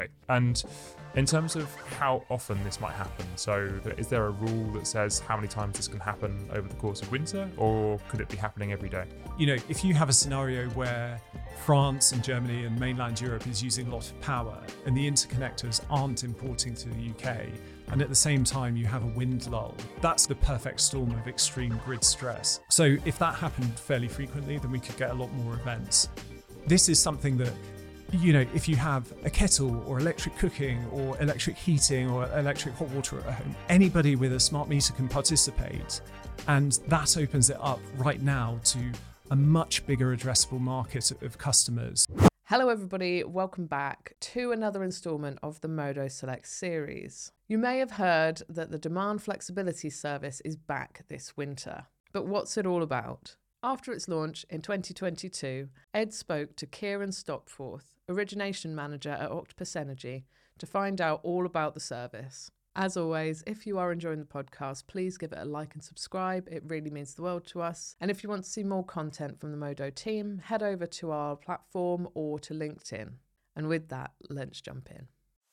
And in terms of how often this might happen, so is there a rule that says how many times this can happen over the course of winter, or could it be happening every day? If you have a scenario where France and Germany and mainland Europe is using a lot of power and the interconnectors aren't importing to the UK, and at the same time you have a wind lull, that's the perfect storm of extreme grid stress. So if that happened fairly frequently, then we could get a lot more events. This is something that, if you have a kettle or electric cooking or electric heating or electric hot water at home, anybody with a smart meter can participate. And that opens it up right now to a much bigger addressable market of customers. Hello everybody, welcome back to another instalment of the Modo Select series. You may have heard that the Demand Flexibility Service is back this winter. But what's it all about? After its launch in 2022, Ed spoke to Kieran Stopforth, Origination Manager at Octopus Energy, to find out all about the service. As always, if you are enjoying the podcast, please give it a like and subscribe. It really means the world to us. And if you want to see more content from the Modo team, head over to our platform or to LinkedIn. And with that, let's jump in.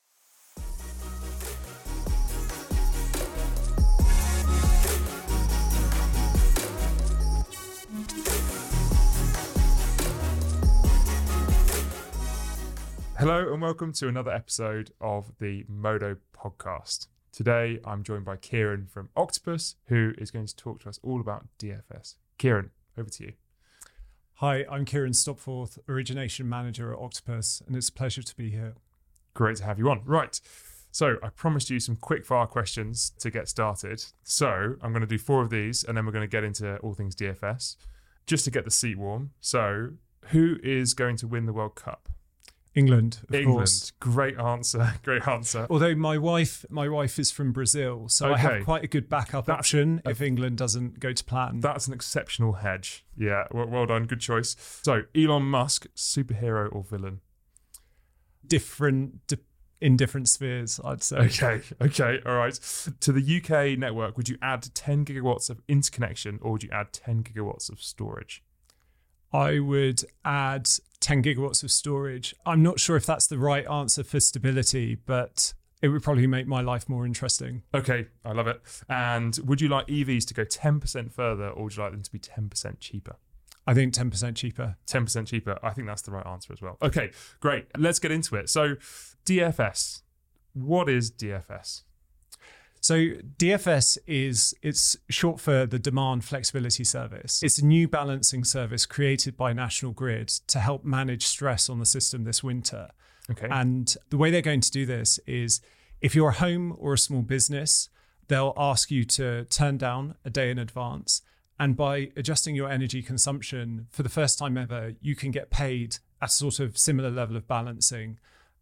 Hello and welcome to another episode of the Modo podcast. Today I'm joined by Kieran from Octopus, who is going to talk to us all about DFS. Kieran, over to you. Hi, I'm Kieran Stopforth, Origination Manager at Octopus, and it's a pleasure to be here. Great to have you on. Right, so I promised you some quick fire questions to get started. So I'm going to do 4 of these and then we're going to get into all things DFS, just to get the seat warm. So who is going to win the World Cup? England, of course. Great answer. Although my wife is from Brazil, so I have quite a good backup option if England doesn't go to plan. That's an exceptional hedge. Yeah, well done. Good choice. So Elon Musk, superhero or villain? In different spheres, I'd say. Okay, all right. To the UK network, would you add 10 gigawatts of interconnection or would you add 10 gigawatts of storage? I would add 10 gigawatts of storage. I'm not sure if that's the right answer for stability, but it would probably make my life more interesting. Okay, I love it. And would you like EVs to go 10% further or would you like them to be 10% cheaper? I think 10% cheaper. 10% cheaper. I think that's the right answer as well. Okay, great. Let's get into it. So DFS. What is DFS? So DFS it's short for the Demand Flexibility Service. It's a new balancing service created by National Grid to help manage stress on the system this winter. Okay. And the way they're going to do this is if you're a home or a small business, they'll ask you to turn down a day in advance. And by adjusting your energy consumption for the first time ever, you can get paid at a sort of similar level of balancing,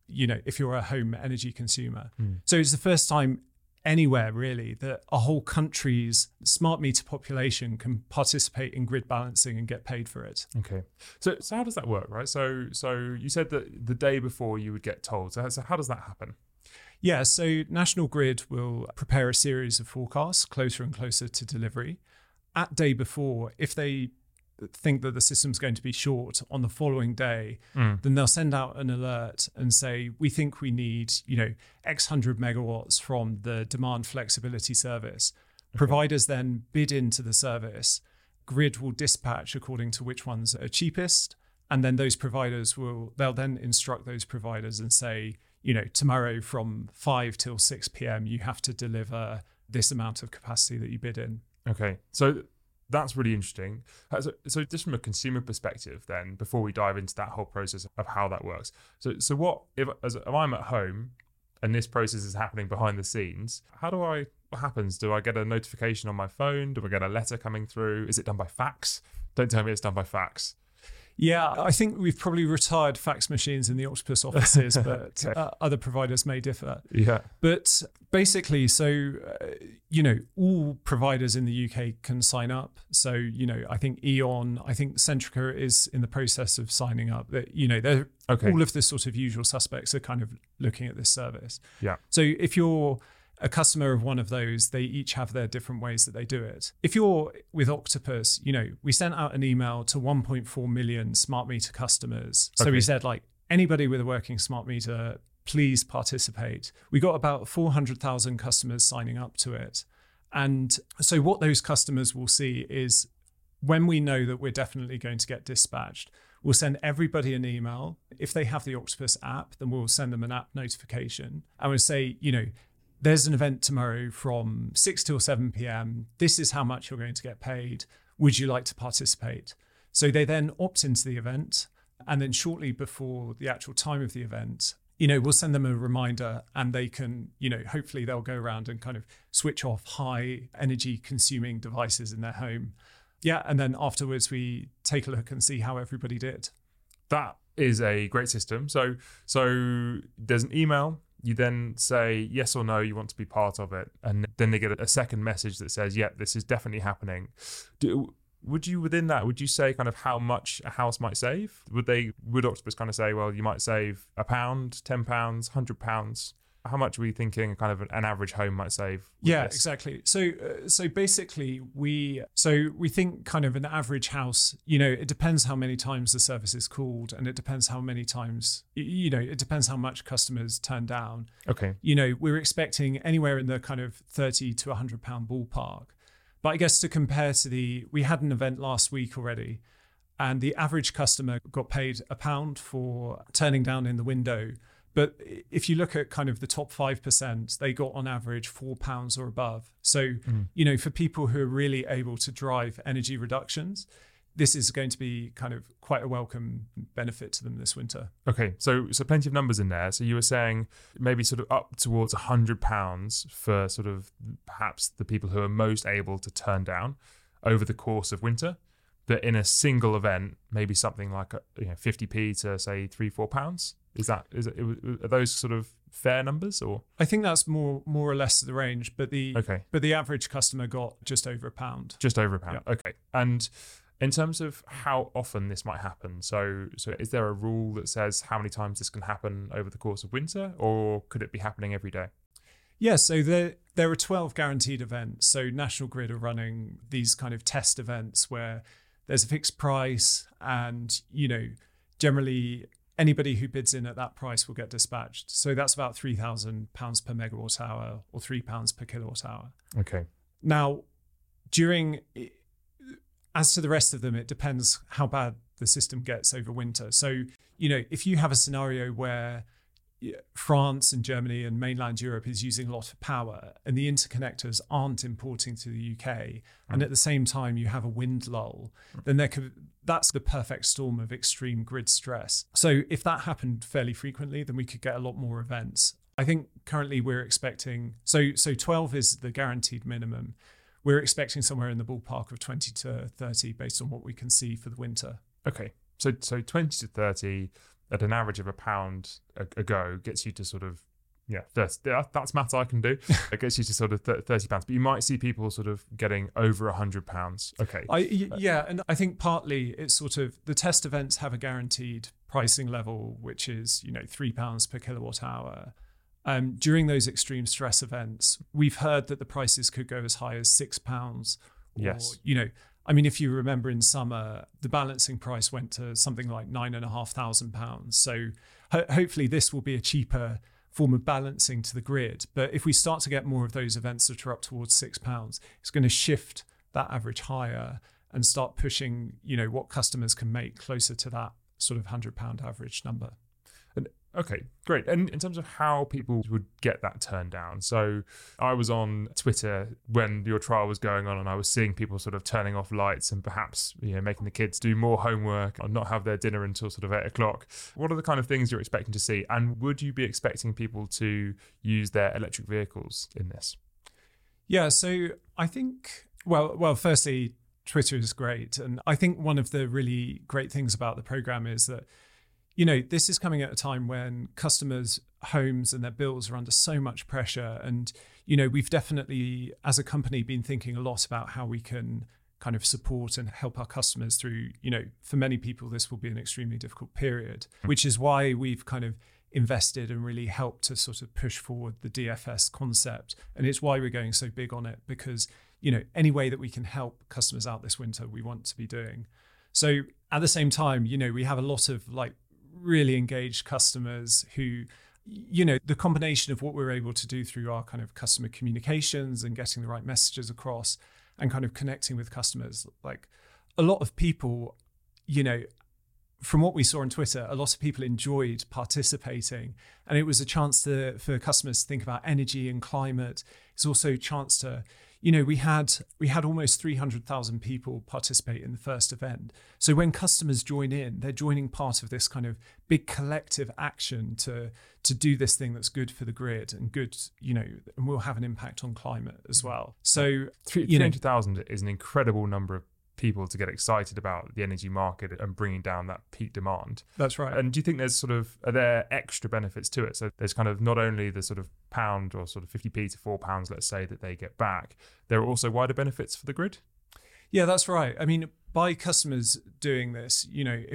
if you're a home energy consumer. So it's the first time anywhere really that a whole country's smart meter population can participate in grid balancing and get paid for it. Okay. So how does that work, right? So you said that the day before you would get told. So how does that happen? Yeah, so National Grid will prepare a series of forecasts closer and closer to delivery. At day before, if they think that the system's going to be short on the following day, then they'll send out an alert and say, we think we need, X hundred megawatts from the Demand Flexibility Service. Okay. Providers then bid into the service. Grid will dispatch according to which ones are cheapest. And then those providers they'll then instruct those providers and say, tomorrow from 5 till 6 p.m, you have to deliver this amount of capacity that you bid in. Okay. So that's really interesting. So just from a consumer perspective then, before we dive into that whole process of how that works. So what if I'm at home and this process is happening behind the scenes, what happens? Do I get a notification on my phone? Do I get a letter coming through? Is it done by fax? Don't tell me it's done by fax. Yeah, I think we've probably retired fax machines in the Octopus offices, but okay. Other providers may differ. Yeah. But basically, all providers in the UK can sign up. So, I think E.ON, I think Centrica is in the process of signing up. They're okay. All of the sort of usual suspects are kind of looking at this service. Yeah. So if you're a customer of one of those, they each have their different ways that they do it. If you're with Octopus, we sent out an email to 1.4 million smart meter customers. So we said anybody with a working smart meter please participate. We got about 400,000 customers signing up to it. And so what those customers will see is when we know that we're definitely going to get dispatched, we'll send everybody an email. If they have the Octopus app, then we'll send them an app notification. And we'll say, there's an event tomorrow from 6 till 7 p.m. This is how much you're going to get paid. Would you like to participate? So they then opt into the event. And then shortly before the actual time of the event, we'll send them a reminder, and they can, hopefully they'll go around and kind of switch off high energy consuming devices in their home. Yeah. And then afterwards we take a look and see how everybody did. That is a great system. So there's an email. You then say yes or no, you want to be part of it. And then they get a second message that says, yeah, this is definitely happening. Would you say kind of how much a house might save? Would Octopus kind of say, well, you might save £1, £10, £100? How much are we thinking kind of an average home might save? Yeah, this? Exactly. So basically we think kind of an average house, it depends how many times the service is called, and it depends how many times, it depends how much customers turn down. Okay. We're expecting anywhere in the kind of £30 to £100 ballpark. But I guess to compare to we had an event last week already, and the average customer got paid £1 for turning down in the window. But if you look at kind of the top 5%, they got on average £4 or above. So, for people who are really able to drive energy reductions, this is going to be kind of quite a welcome benefit to them this winter. Okay, so plenty of numbers in there. So you were saying maybe sort of up towards £100 for sort of perhaps the people who are most able to turn down over the course of winter. But in a single event, maybe something like 50p to say £3-4. Are those sort of fair numbers, or? I think that's more or less the range, but the average customer got just over £1. Just over £1. Yeah. Okay. And in terms of how often this might happen, so is there a rule that says how many times this can happen over the course of winter, or could it be happening every day? Yeah, so there are 12 guaranteed events. So National Grid are running these kind of test events where there's a fixed price, and generally anybody who bids in at that price will get dispatched. So that's about £3,000 per megawatt hour, or £3 per kilowatt hour. Okay. Now, as to the rest of them, it depends how bad the system gets over winter. So, if you have a scenario where France and Germany and mainland Europe is using a lot of power, and the interconnectors aren't importing to the UK, and at the same time you have a wind lull, then that's the perfect storm of extreme grid stress. So if that happened fairly frequently, then we could get a lot more events. I think currently we're expecting, so 12 is the guaranteed minimum. We're expecting somewhere in the ballpark of 20 to 30 based on what we can see for the winter. Okay, so 20 to 30 at an average of £1 a go gets you to sort of, 30. That's maths I can do. It gets you to sort of £30. But you might see people sort of getting over £100. Okay. And I think partly it's sort of the test events have a guaranteed pricing level, which is, £3 per kilowatt hour. During those extreme stress events, we've heard that the prices could go as high as £6. Yes. If you remember in summer, the balancing price went to something like £9,500. So hopefully this will be a cheaper form of balancing to the grid. But if we start to get more of those events that are up towards £6, it's going to shift that average higher and start pushing, what customers can make closer to that sort of £100 average number. Okay, great. And in terms of how people would get that turned down, so I was on Twitter when your trial was going on, and I was seeing people sort of turning off lights and perhaps making the kids do more homework or not have their dinner until sort of 8 o'clock. What are the kind of things you're expecting to see? And would you be expecting people to use their electric vehicles in this? Yeah, so I think, well, firstly, Twitter is great. And I think one of the really great things about the program is that this is coming at a time when customers' homes and their bills are under so much pressure. And, we've definitely, as a company, been thinking a lot about how we can kind of support and help our customers through, for many people, this will be an extremely difficult period, which is why we've kind of invested and really helped to sort of push forward the DFS concept. And it's why we're going so big on it, because, any way that we can help customers out this winter, we want to be doing. So at the same time, we have a lot of really engaged customers who the combination of what we're able to do through our kind of customer communications and getting the right messages across and kind of connecting with customers, like a lot of people, from what we saw on Twitter, a lot of people enjoyed participating, and it was a chance for customers to think about energy and climate. It's also a chance to, we had almost 300,000 people participate in the first event. So when customers join in, they're joining part of this kind of big collective action to do this thing that's good for the grid and good, and will have an impact on climate as well. So 300,000 is an incredible number of people to get excited about the energy market and bringing down that peak demand. That's right. And do you think are there extra benefits to it? So there's kind of not only the sort of pound or sort of 50p to £4, let's say, that they get back, there are also wider benefits for the grid? Yeah, that's right. I mean, by customers doing this,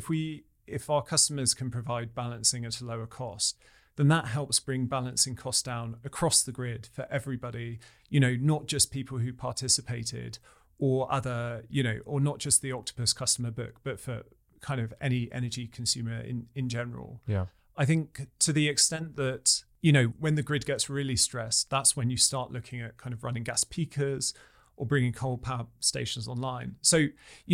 if our customers can provide balancing at a lower cost, then that helps bring balancing costs down across the grid for everybody, not just people who participated or other, or not just the Octopus customer book, but for kind of any energy consumer in general. Yeah. I think to the extent that, when the grid gets really stressed, that's when you start looking at kind of running gas peakers or bringing coal power stations online. So,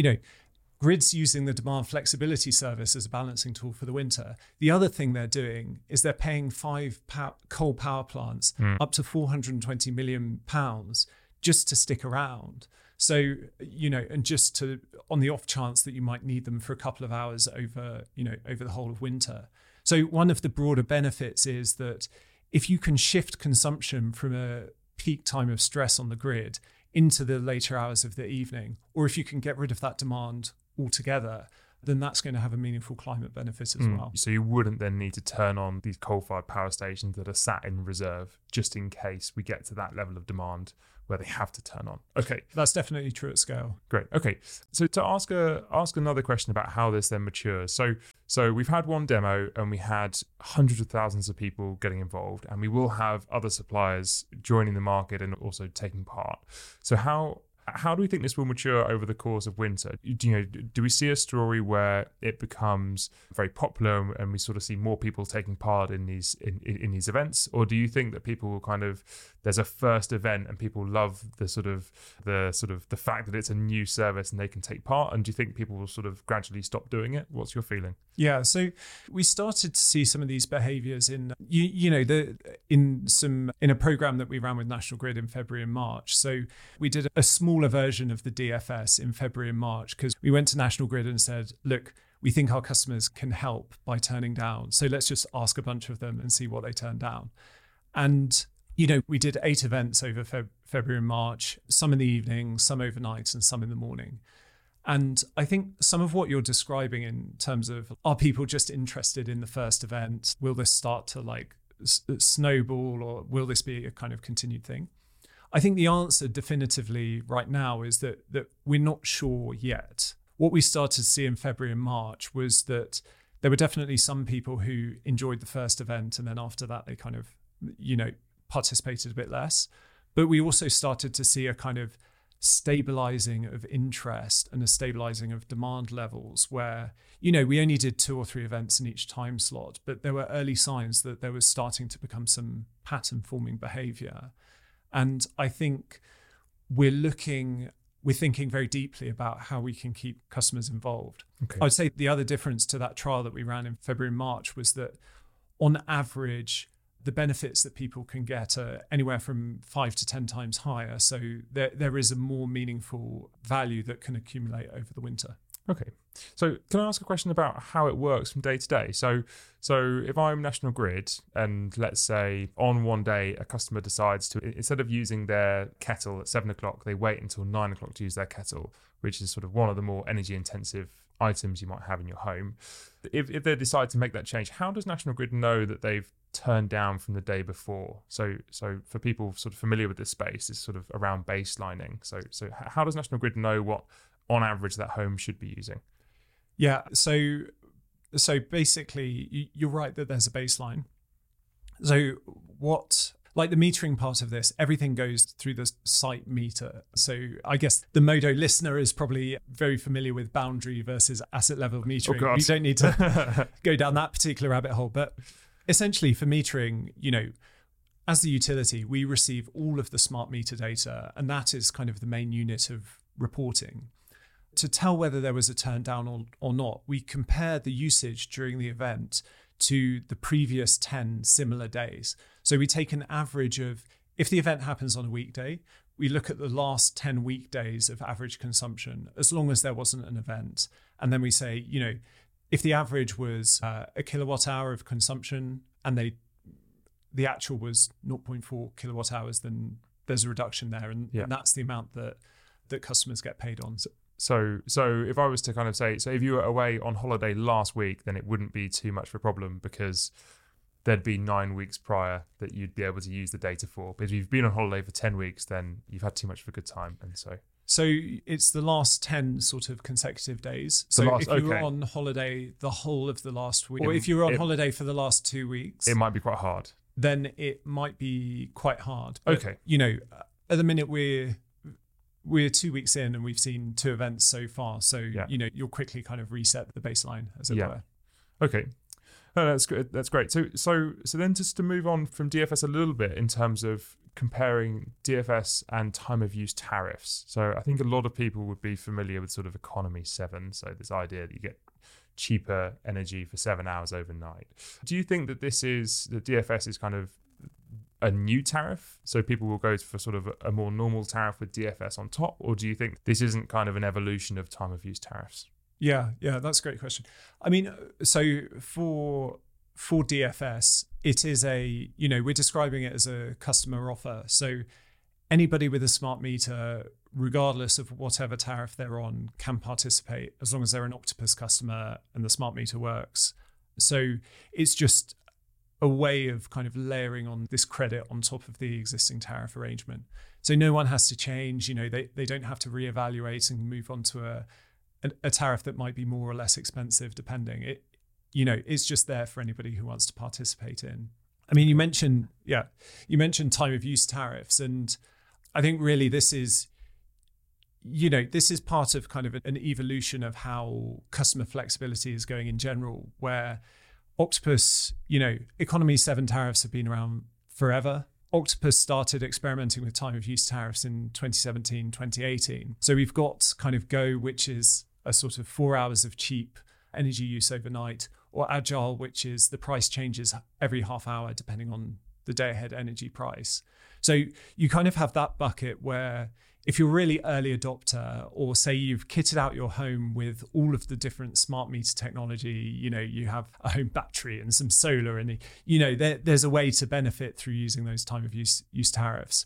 grids using the demand flexibility service as a balancing tool for the winter. The other thing they're doing is they're paying 5 coal power plants up to £420 million just to stick around. So, and just to, on the off chance that you might need them for a couple of hours over the whole of winter. So one of the broader benefits is that if you can shift consumption from a peak time of stress on the grid into the later hours of the evening, or if you can get rid of that demand altogether, then that's going to have a meaningful climate benefit as well. So you wouldn't then need to turn on these coal-fired power stations that are sat in reserve just in case we get to that level of demand where they have to turn on. Okay. That's definitely true at scale. Great. Okay. So to ask another question about how this then matures. So we've had one demo and we had hundreds of thousands of people getting involved, and we will have other suppliers joining the market and also taking part. So how do we think this will mature over the course of winter? Do we see a story where it becomes very popular and we sort of see more people taking part in these events, or do you think that people will there's a first event and people love the fact that it's a new service and they can take part, and do you think people will sort of gradually stop doing it? What's your feeling? Yeah, so we started to see some of these behaviours in a program that we ran with National Grid in February and March. So we did a smaller version of the DFS in February and March because we went to National Grid and said, look, we think our customers can help by turning down. So let's just ask a bunch of them and see what they turn down. And, we did 8 events over February and March, some in the evening, some overnight, and some in the morning. And I think some of what you're describing in terms of, are people just interested in the first event? Will this start to snowball, or will this be a kind of continued thing? I think the answer definitively right now is that we're not sure yet. What we started to see in February and March was that there were definitely some people who enjoyed the first event, and then after that they kind of, participated a bit less. But we also started to see a kind of stabilizing of interest and a stabilizing of demand levels where, we only did 2 or 3 events in each time slot, but there were early signs that there was starting to become some pattern forming behavior. And I think we're thinking very deeply about how we can keep customers involved. Okay. I'd say the other difference to that trial that we ran in February and March was that on average, the benefits that people can get are anywhere from 5 to 10 times higher. So there is a more meaningful value that can accumulate over the winter. Okay. So can I ask a question about how it works from day to day? So if I'm National Grid and let's say on one day a customer decides to, instead of using their kettle at 7 o'clock, they wait until 9 o'clock to use their kettle, which is sort of one of the more energy intensive items you might have in your home. If they decide to make that change, how does National Grid know that they've turned down from the day before? So for people sort of familiar with this space, it's sort of around baselining. So how does National Grid know what on average that home should be using? Yeah, so basically you're right that there's a baseline. So the metering part of this, everything goes through the site meter. So I guess the Modo listener is probably very familiar with boundary versus asset level metering. Oh God. We don't need to go down that particular rabbit hole. But essentially for metering, as the utility, we receive all of the smart meter data, and that is kind of the main unit of reporting. To tell whether there was a turn down or not, we compare the usage during the event to the previous 10 similar days. So we take an average of, if the event happens on a weekday, we look at the last 10 weekdays of average consumption, as long as there wasn't an event. And then we say, if the average was a kilowatt hour of consumption and the actual was 0.4 kilowatt hours, then there's a reduction there. And that's the amount that customers get paid on. So if I was to kind of say, so if you were away on holiday last week, then it wouldn't be too much of a problem because there'd be 9 weeks prior that you'd be able to use the data for. But if you've been on holiday for 10 weeks, then you've had too much of a good time. And so it's the last 10 sort of consecutive days. So if you were on holiday the whole of the last week, or if you were on holiday for the last 2 weeks, it might be quite hard. Then it might be quite hard. But, okay. At the minute we're 2 weeks in and we've seen 2 events so far. So, you'll quickly kind of reset the baseline, as it were. Okay. No, that's good. That's great. So then just to move on from DFS a little bit in terms of comparing DFS and time of use tariffs. So I think a lot of people would be familiar with sort of economy 7. So this idea that you get cheaper energy for 7 hours overnight. Do you think that DFS is kind of a new tariff, so people will go for sort of a more normal tariff with DFS on top, or do you think this isn't kind of an evolution of time of use tariffs? Yeah, that's a great question. I mean, so for DFS, it is we're describing it as a customer offer. So anybody with a smart meter, regardless of whatever tariff they're on, can participate as long as they're an Octopus customer and the smart meter works. So it's just a way of kind of layering on this credit on top of the existing tariff arrangement. So no one has to change, they don't have to reevaluate and move on to a tariff that might be more or less expensive depending. It's just there for anybody who wants to participate in. I mean, you mentioned time of use tariffs, and I think really this is part of kind of an evolution of how customer flexibility is going in general, where Octopus, economy 7 tariffs have been around forever. Octopus started experimenting with time of use tariffs in 2017, 2018. So we've got kind of Go, which is a sort of 4 hours of cheap energy use overnight, or Agile, which is the price changes every half hour depending on the day ahead energy price. So you kind of have that bucket where if you're really early adopter, or say you've kitted out your home with all of the different smart meter technology, you have a home battery and some solar, and there's a way to benefit through using those time of use tariffs.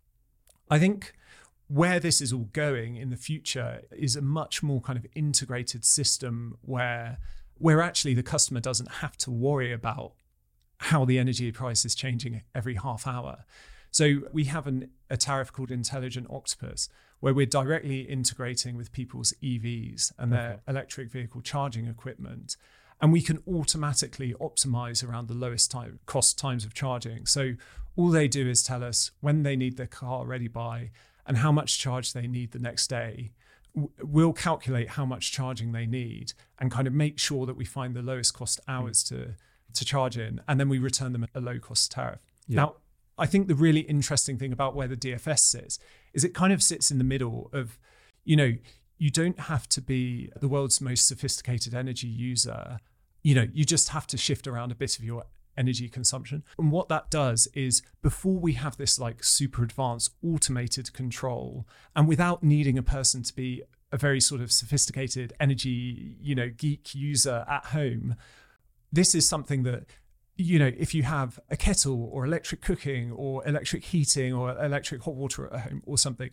I think where this is all going in the future is a much more kind of integrated system where actually the customer doesn't have to worry about how the energy price is changing every half hour. So we have a tariff called Intelligent Octopus, where we're directly integrating with people's EVs and their electric vehicle charging equipment. And we can automatically optimize around the lowest cost times of charging. So all they do is tell us when they need their car ready by and how much charge they need the next day. We'll calculate how much charging they need and kind of make sure that we find the lowest cost hours to charge in, and then we return them a low cost tariff. Yeah. Now, I think the really interesting thing about where the DFS sits is it kind of sits in the middle of, you don't have to be the world's most sophisticated energy user. You just have to shift around a bit of your energy consumption. And what that does is, before we have this like super advanced automated control, and without needing a person to be a very sort of sophisticated energy, geek user at home, this is something that, if you have a kettle or electric cooking or electric heating or electric hot water at home or something,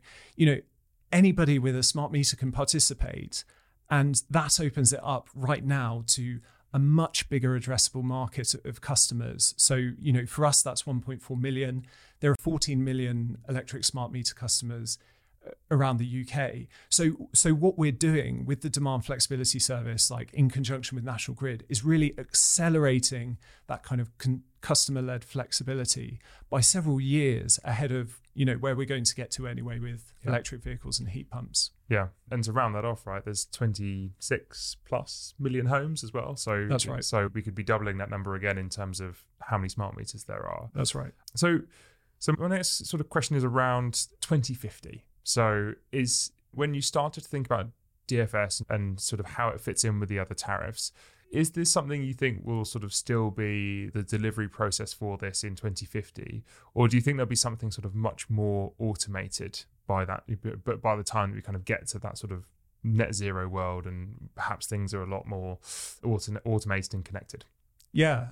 anybody with a smart meter can participate. And that opens it up right now to a much bigger addressable market of customers. So, for us, that's 1.4 million. There are 14 million electric smart meter customers. around the UK. So what we're doing with the demand flexibility service, like in conjunction with National Grid, is really accelerating that kind of customer-led flexibility by several years ahead of, where we're going to get to anyway with electric vehicles and heat pumps. Yeah. And to round that off, right, there's 26 plus million homes as well. So that's right. So we could be doubling that number again in terms of how many smart meters there are. That's right. So my next sort of question is around 2050. So when you started to think about DFS and sort of how it fits in with the other tariffs, is this something you think will sort of still be the delivery process for this in 2050? Or do you think there'll be something sort of much more automated by that, but by the time that we kind of get to that sort of net zero world and perhaps things are a lot more automated and connected? Yeah.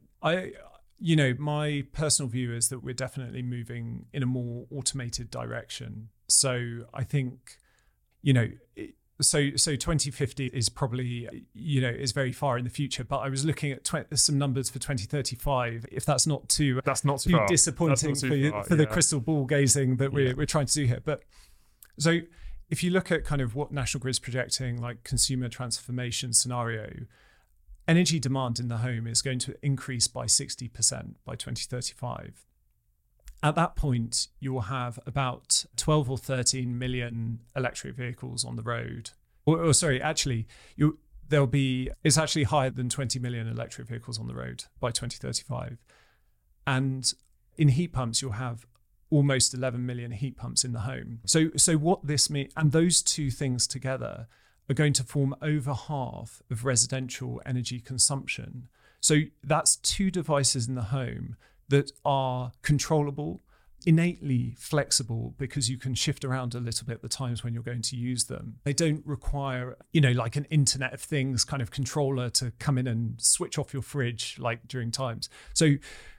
My personal view is that we're definitely moving in a more automated direction. So I think, so 2050 is probably, is very far in the future. But I was looking at some numbers for 2035. If that's not too disappointing for the crystal ball gazing that we're trying to do here. But so if you look at kind of what National Grid's projecting, like consumer transformation scenario, energy demand in the home is going to increase by 60% by 2035. At that point, you will have about 12 or 13 million electric vehicles on the road. It's actually higher than 20 million electric vehicles on the road by 2035. And in heat pumps, you'll have almost 11 million heat pumps in the home. So what this means, and those two things together are going to form over half of residential energy consumption. So that's two devices in the home that are controllable, innately flexible, because you can shift around a little bit the times when you're going to use them. They don't require, like an Internet of Things kind of controller to come in and switch off your fridge like during times. So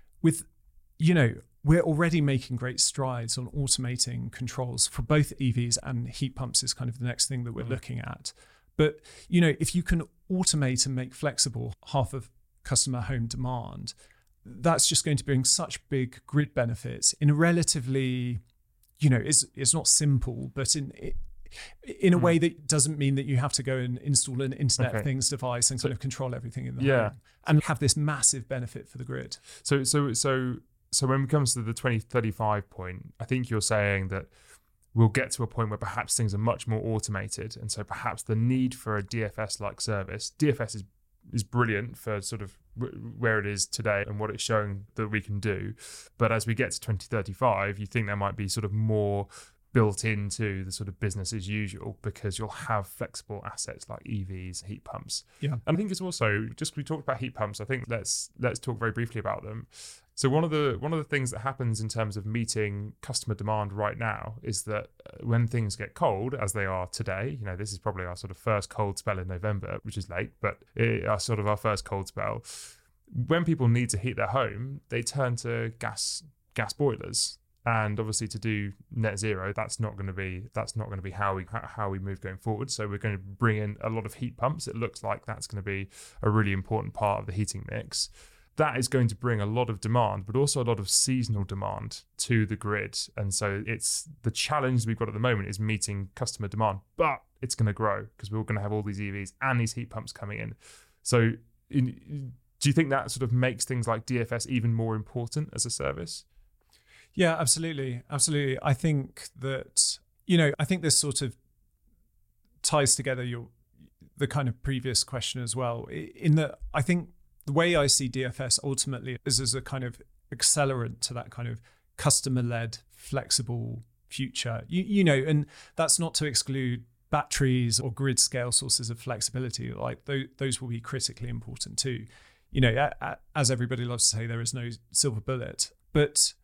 we're already making great strides on automating controls for both EVs, and heat pumps is kind of the next thing that we're looking at. But, if you can automate and make flexible half of customer home demand, that's just going to bring such big grid benefits in a relatively, it's not simple, but in a way that doesn't mean that you have to go and install an Internet of Things device and kind of control everything in the home and have this massive benefit for the grid. So when it comes to the 2035 point, I think you're saying that we'll get to a point where perhaps things are much more automated. And so perhaps the need for a DFS-like service, DFS is brilliant for sort of where it is today and what it's showing that we can do. But as we get to 2035, you think there might be sort of more built into the sort of business as usual, because you'll have flexible assets like EVs, heat pumps. Yeah. And I think it's also, just we talked about heat pumps, I think let's talk very briefly about them. So one of the things that happens in terms of meeting customer demand right now is that when things get cold, as they are today, this is probably our sort of first cold spell in November, which is late, but our first cold spell. When people need to heat their home, they turn to gas boilers. And obviously, to do net zero, that's not going to be how we move going forward. So we're going to bring in a lot of heat pumps. It looks like that's going to be a really important part of the heating mix. That is going to bring a lot of demand, but also a lot of seasonal demand to the grid. And so it's the challenge we've got at the moment is meeting customer demand, but it's going to grow because we're going to have all these EVs and these heat pumps coming in. So do you think that sort of makes things like DFS even more important as a service? Yeah, absolutely. Absolutely. I think that, I think this sort of ties together the kind of previous question as well, in that I think the way I see DFS ultimately is as a kind of accelerant to that kind of customer-led, flexible future. And that's not to exclude batteries or grid scale sources of flexibility. Like those will be critically important too. As everybody loves to say, there is no silver bullet. But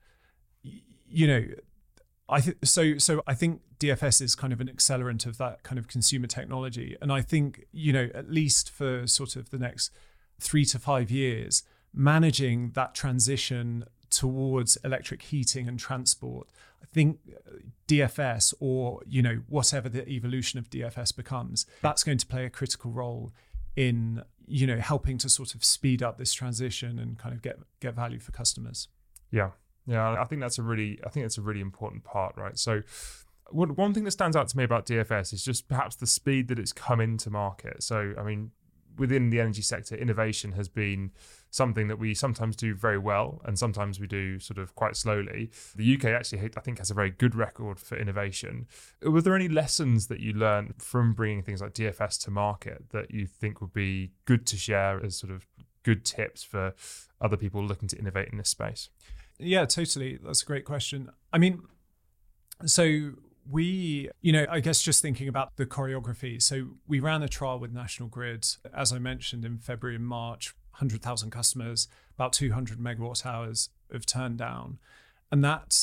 I think so. I think DFS is kind of an accelerant of that kind of consumer technology, and I think at least for sort of the next 3 to 5 years, managing that transition towards electric heating and transport, I think DFS or whatever the evolution of DFS becomes, that's going to play a critical role in helping to sort of speed up this transition and kind of get value for customers. Yeah, I think that's a really important part, right? So one thing that stands out to me about DFS is just perhaps the speed that it's come into market. So, I mean, within the energy sector, innovation has been something that we sometimes do very well and sometimes we do sort of quite slowly. The UK actually, I think, has a very good record for innovation. Were there any lessons that you learned from bringing things like DFS to market that you think would be good to share as sort of good tips for other people looking to innovate in this space? Yeah, totally. That's a great question. I mean, so we, I guess just thinking about the choreography. So we ran a trial with National Grid, as I mentioned, in February and March, 100,000 customers, about 200 megawatt hours of turn down. And that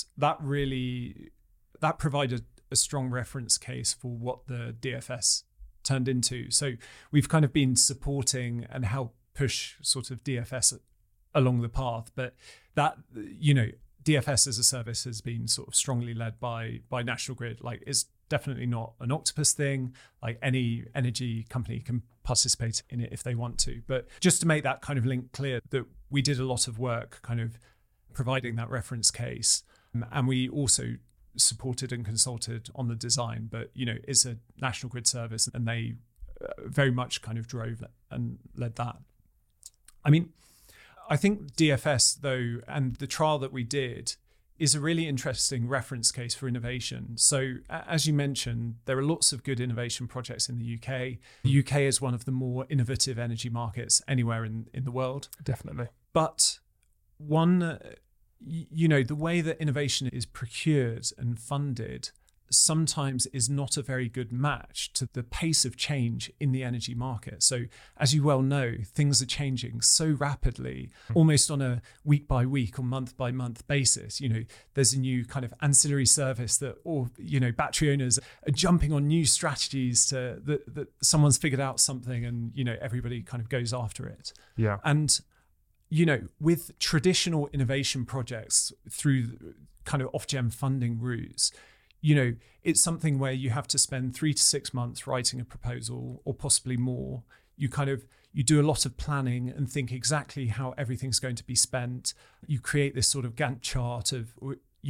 provided a strong reference case for what the DFS turned into. So we've kind of been supporting and helped push sort of DFS along the path. But that, DFS as a service has been sort of strongly led by National Grid. Like, it's definitely not an octopus thing. Like, any energy company can participate in it if they want to. But just to make that kind of link clear, that we did a lot of work kind of providing that reference case. And we also supported and consulted on the design. But, it's a National Grid service and they very much kind of drove and led that. I mean, I think DFS, though, and the trial that we did is a really interesting reference case for innovation. So, as you mentioned, there are lots of good innovation projects in the UK. The UK is one of the more innovative energy markets anywhere in the world. Definitely. But the way that innovation is procured and funded sometimes is not a very good match to the pace of change in the energy market. So, as you well know, things are changing so rapidly, almost on a week by week or month by month basis. There's a new kind of ancillary service battery owners are jumping on new strategies that someone's figured out something and, everybody kind of goes after it. Yeah. And, with traditional innovation projects through kind of Ofgem funding routes, it's something where you have to spend 3 to 6 months writing a proposal or possibly more. You do a lot of planning and think exactly how everything's going to be spent. You create this sort of Gantt chart of,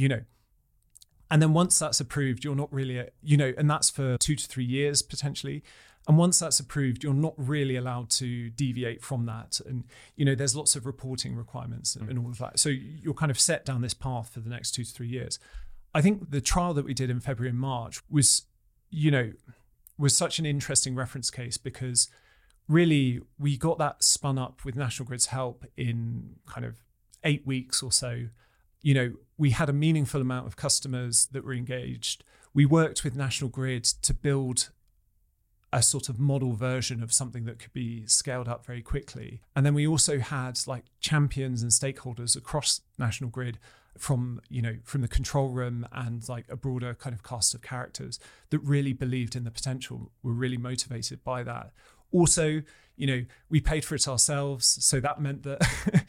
and then once that's approved, you're not really, and that's for 2 to 3 years potentially. And once that's approved, you're not really allowed to deviate from that. And, there's lots of reporting requirements and all of that. So you're kind of set down this path for the next 2 to 3 years. I think the trial that we did in February and March was such an interesting reference case because really we got that spun up with National Grid's help in kind of 8 weeks or so. We had a meaningful amount of customers that were engaged. We worked with National Grid to build a sort of model version of something that could be scaled up very quickly. And then we also had like champions and stakeholders across National Grid from the control room and like a broader kind of cast of characters that really believed in the potential, were really motivated by that. Also, we paid for it ourselves. So that meant that,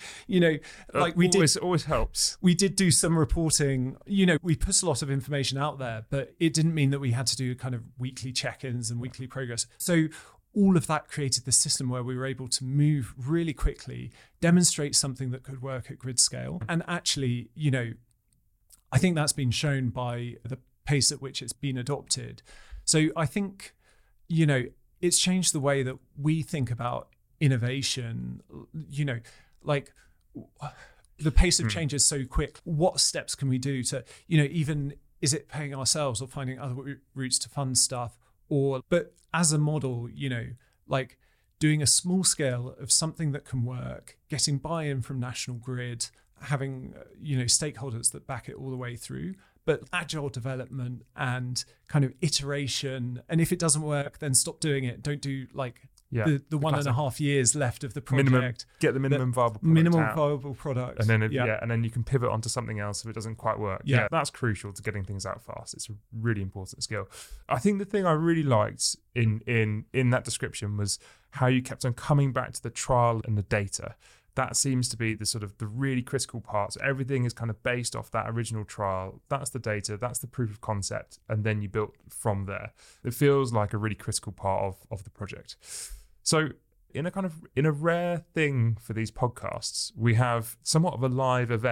always helps. We did do some reporting, we put a lot of information out there, but it didn't mean that we had to do kind of weekly check-ins and weekly progress. So all of that created the system where we were able to move really quickly, demonstrate something that could work at grid scale. And actually, I think that's been shown by the pace at which it's been adopted. So I think, it's changed the way that we think about innovation. Like the pace of change is so quick. What steps can we do to, even, is it paying ourselves or finding other routes to fund stuff? But as a model, like doing a small scale of something that can work, getting buy-in from National Grid, having, stakeholders that back it all the way through, but agile development and kind of iteration. And if it doesn't work, then stop doing it. Don't do the 1.5 years left of the project. Get the minimum viable product. And then and then you can pivot onto something else if it doesn't quite work. Yeah, that's crucial to getting things out fast. It's a really important skill. I think the thing I really liked in that description was how you kept on coming back to the trial and the data. That seems to be the really critical part. So everything is kind of based off that original trial. That's the data, that's the proof of concept, and then you built from there. It feels like a really critical part of the project. So in a rare thing for these podcasts, we have somewhat of a live event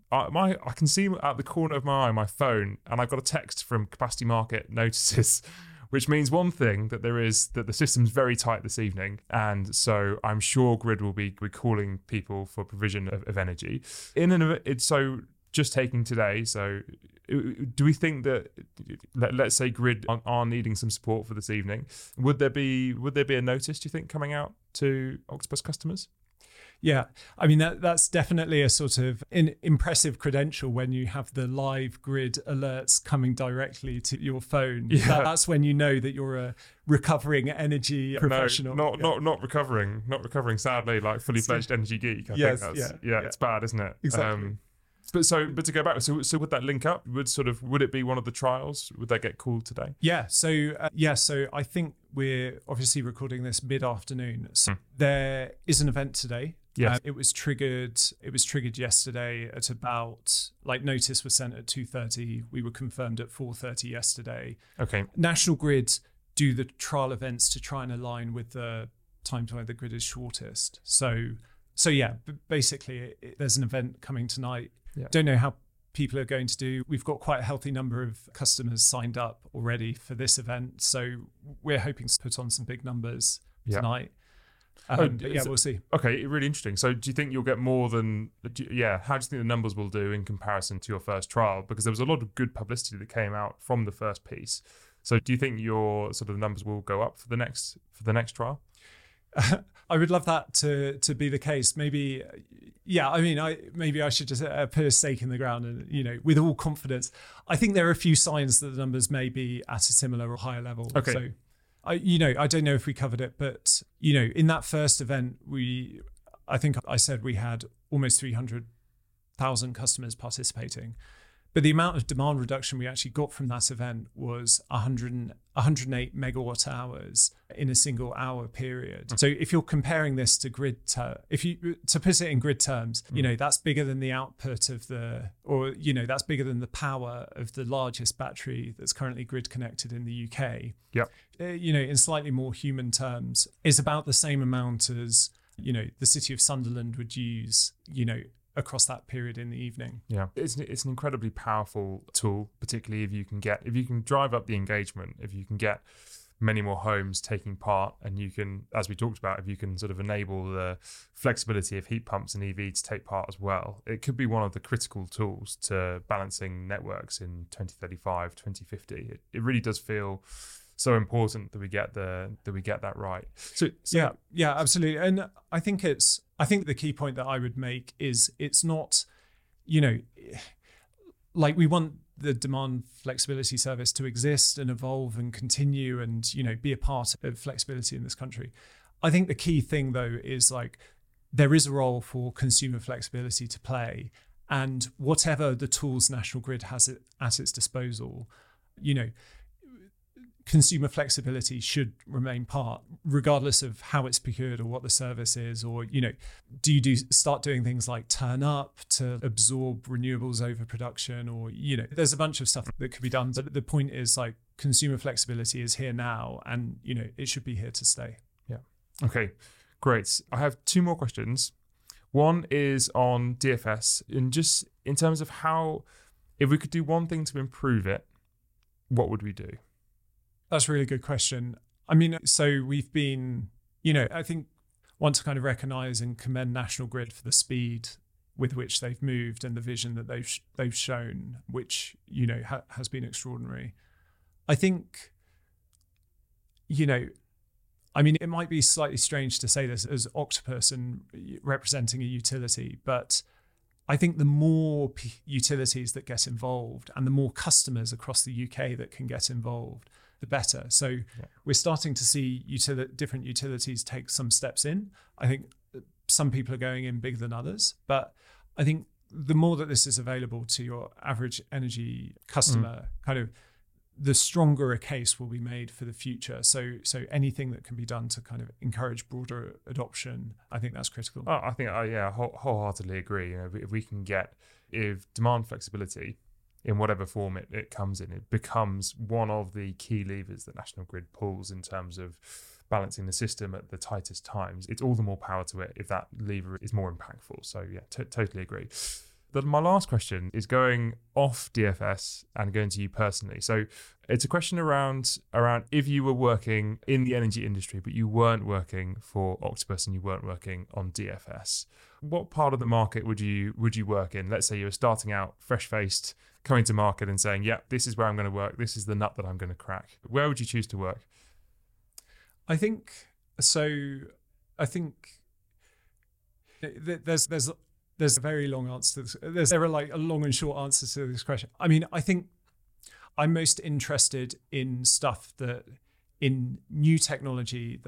I can see at the corner of my eye my phone, and I've got a text from Capacity Market Notices, which means one thing, that the system's very tight this evening, and so I'm sure Grid will be calling people for provision of energy. So just taking today, so do we think that, let's say Grid are needing some support for this evening, would there be a notice, do you think, coming out to Octopus customers? Yeah, I mean, that's definitely a sort of impressive credential when you have the live Grid alerts coming directly to your phone. Yeah. That's when you know that you're a recovering energy professional. Not recovering. Sadly, like fully fledged energy geek. I think that's it's bad, isn't it? Exactly. But to go back, so would that link up? Would it be one of the trials? Would that get called today? Yeah. So I think we're obviously recording this mid-afternoon. So there is an event today. Yes. It was triggered yesterday at about, like, notice was sent at 2:30. We were confirmed at 4:30 yesterday. Okay. National Grid do the trial events to try and align with the time to where the grid is shortest. So yeah, basically there's an event coming tonight. Yeah. Don't know how people are going to do. We've got quite a healthy number of customers signed up already for this event. So we're hoping to put on some big numbers tonight. We'll see. Okay, really interesting. So do you think you'll get more than... how do you think the numbers will do in comparison to your first trial? Because there was a lot of good publicity that came out from the first piece. So do you think your sort of numbers will go up for the next trial? I would love that to be the case. Maybe, I should just put a stake in the ground and, with all confidence. I think there are a few signs that the numbers may be at a similar or higher level. Okay. So, I don't know if we covered it, but, in that first event, I think I said we had almost 300,000 customers participating. But the amount of demand reduction we actually got from that event was 108 megawatt hours in a single hour period. So if you're comparing this to grid, to put it in grid terms, that's bigger than the output of that's bigger than the power of the largest battery that's currently grid connected in the UK. Yep. In slightly more human terms, is about the same amount as, the city of Sunderland would use, across that period in the evening. Yeah, it's an incredibly powerful tool, particularly if you can drive up the engagement, if you can get many more homes taking part, and you can, as we talked about, if you can sort of enable the flexibility of heat pumps and EV to take part as well, it could be one of the critical tools to balancing networks in 2035, 2050. It really does feel so important that we get that right. So yeah, absolutely. And I think the key point that I would make is it's not, like, we want the demand flexibility service to exist and evolve and continue and, be a part of flexibility in this country. I think the key thing, though, is, like, there is a role for consumer flexibility to play, and whatever the tools National Grid has at its disposal, consumer flexibility should remain part, regardless of how it's procured or what the service is, or, do you start doing things like turn up to absorb renewables over production, or, there's a bunch of stuff that could be done. But the point is, like, consumer flexibility is here now, and, it should be here to stay. Yeah. Okay, great. I have two more questions. One is on DFS, and just in terms of how, if we could do one thing to improve it, what would we do? That's a really good question. I mean, so we've been, I think want to kind of recognise and commend National Grid for the speed with which they've moved and the vision that they've shown, which, has been extraordinary. I think, it might be slightly strange to say this as Octopus and representing a utility, but I think the more utilities that get involved and the more customers across the UK that can get involved, the better. So we're starting to see different utilities take some steps in. I think some people are going in bigger than others, but I think the more that this is available to your average energy customer, kind of the stronger a case will be made for the future. So anything that can be done to kind of encourage broader adoption, I think that's critical. I think, wholeheartedly agree. If demand flexibility, in whatever form it comes in, it becomes one of the key levers that National Grid pulls in terms of balancing the system at the tightest times. It's all the more power to it if that lever is more impactful. So yeah, totally agree. Then my last question is going off DFS and going to you personally. So it's a question around if you were working in the energy industry, but you weren't working for Octopus and you weren't working on DFS. What part of the market would you work in? Let's say you were starting out fresh-faced, coming to market and saying, yeah, this is where I'm going to work. This is the nut that I'm going to crack. Where would you choose to work? I think there's a very long answer to this. There are like a long and short answer to this question. I mean, I think I'm most interested in stuff in new technology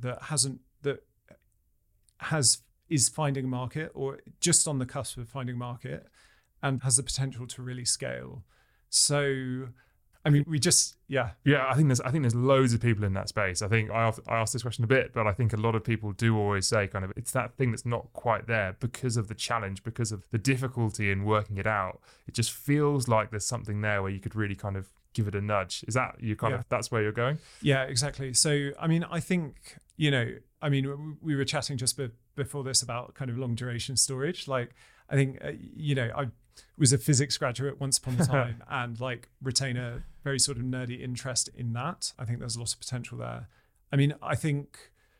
is finding a market or just on the cusp of finding a market and has the potential to really scale. So, I mean, Yeah, I think there's loads of people in that space. I think I asked this question a bit, but I think a lot of people do always say kind of it's that thing that's not quite there because of the challenge, because of the difficulty in working it out. It just feels like there's something there where you could really kind of give it a nudge. Is that that's where you're going? Yeah, exactly. So, I mean, I think, we were chatting just before this about kind of long duration storage. Like, I think, I was a physics graduate once upon a time and like retain a very sort of nerdy interest in that. I think there's a lot of potential there. I mean, I think,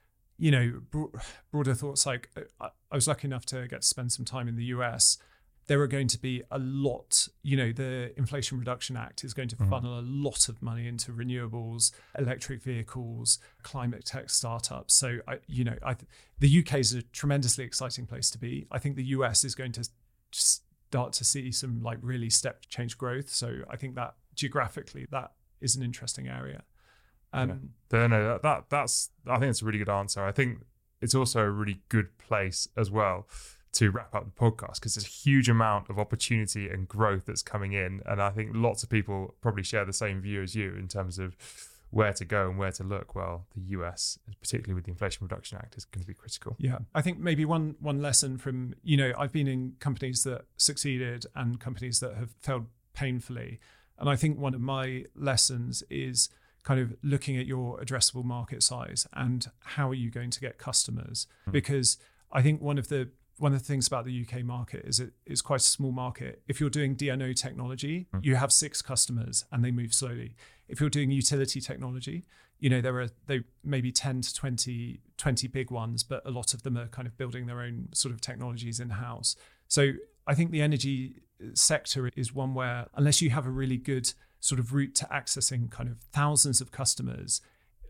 broader thoughts, like I was lucky enough to get to spend some time in the US. There are going to be a lot, the Inflation Reduction Act is going to funnel a lot of money into renewables, electric vehicles, climate tech startups. So, the UK is a tremendously exciting place to be. I think the US is going to start to see some like really step change growth. So I think that geographically, that is an interesting area. I think it's a really good answer. I think it's also a really good place as well to wrap up the podcast because there's a huge amount of opportunity and growth that's coming in. And I think lots of people probably share the same view as you in terms of where to go and where to look. Well, the US, particularly with the Inflation Reduction Act, is going to be critical. Yeah, I think maybe one lesson from, I've been in companies that succeeded and companies that have failed painfully. And I think one of my lessons is kind of looking at your addressable market size and how are you going to get customers? Because I think one of the things about the UK market is it's quite a small market. If you're doing DNO technology, you have 6 customers and they move slowly. If you're doing utility technology, they maybe 10 to 20 big ones, but a lot of them are kind of building their own sort of technologies in-house. So I think the energy sector is one where unless you have a really good sort of route to accessing kind of thousands of customers,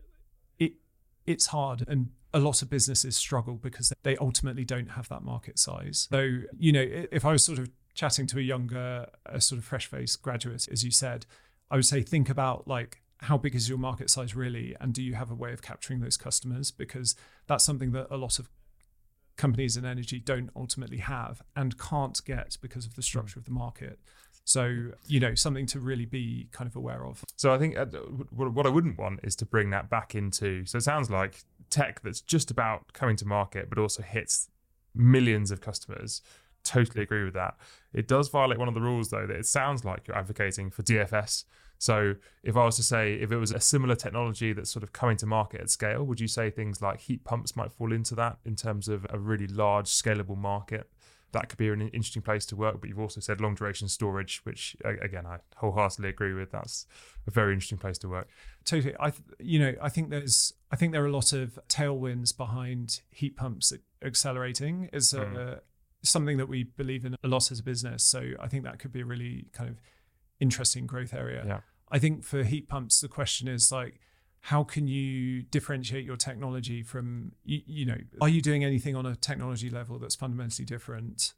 it's hard. And a lot of businesses struggle because they ultimately don't have that market size. So, if I was sort of chatting to a sort of fresh-faced graduate, as you said, I would say think about like how big is your market size really, and do you have a way of capturing those customers? Because that's something that a lot of companies in energy don't ultimately have and can't get because of the structure of the market. So, something to really be kind of aware of. So I think what I wouldn't want is to bring that back into, so it sounds like tech that's just about coming to market, but also hits millions of customers. Totally agree with that. It does violate one of the rules though, that it sounds like you're advocating for DFS. So if I was to say, if it was a similar technology that's sort of coming to market at scale, would you say things like heat pumps might fall into that in terms of a really large scalable market? That could be an interesting place to work, but you've also said long duration storage, which again, I wholeheartedly agree with. That's a very interesting place to work. Totally. I think there are a lot of tailwinds behind heat pumps accelerating is something that we believe in a lot as a business. So I think that could be a really kind of interesting growth area. Yeah. I think for heat pumps, the question is like, how can you differentiate your technology from, are you doing anything on a technology level that's fundamentally different?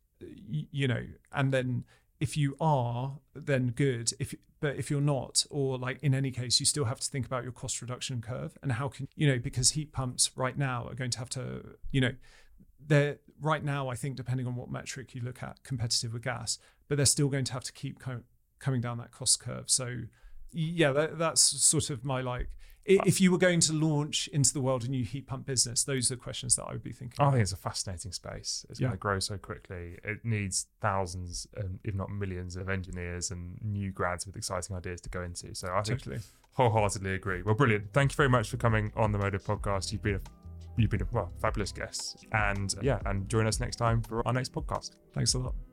And then if you are, then good. But if you're not, or like in any case, you still have to think about your cost reduction curve and how can, because heat pumps right now are going to have to, they're right now, I think, depending on what metric you look at, competitive with gas, but they're still going to have to keep coming down that cost curve. So yeah, that's sort of my like, if you were going to launch into the world a new heat pump business, those are the questions that I would be thinking about. I think it's a fascinating space. It's going to grow so quickly. It needs thousands, if not millions, of engineers and new grads with exciting ideas to go into. So I think wholeheartedly agree. Well, brilliant. Thank you very much for coming on the Modo podcast. You've been a fabulous guest. And and join us next time for our next podcast. Thanks a lot.